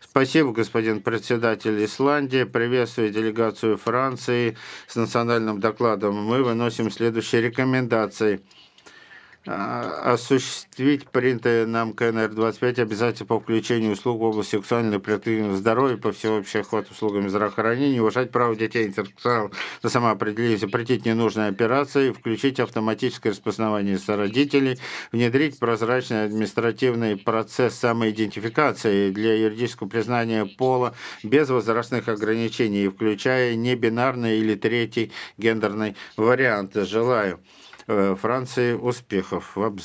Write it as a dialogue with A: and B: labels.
A: Спасибо, господин председатель. Исландия приветствует делегацию Франции с национальным докладом. Мы выносим следующие рекомендации. Осуществить принятые нам КНР-25 обязательства по включению услуг в области сексуального и репродуктивного здоровья, по всеобщий охват услугами здравоохранения, уважать право детей интерсексуалов на самоопределение, запретить ненужные операции, включить автоматическое распознавание сородителей, внедрить прозрачный административный процесс самоидентификации для юридического признания пола без возрастных ограничений, включая небинарный или третий гендерный вариант. Желаю Франции успехов в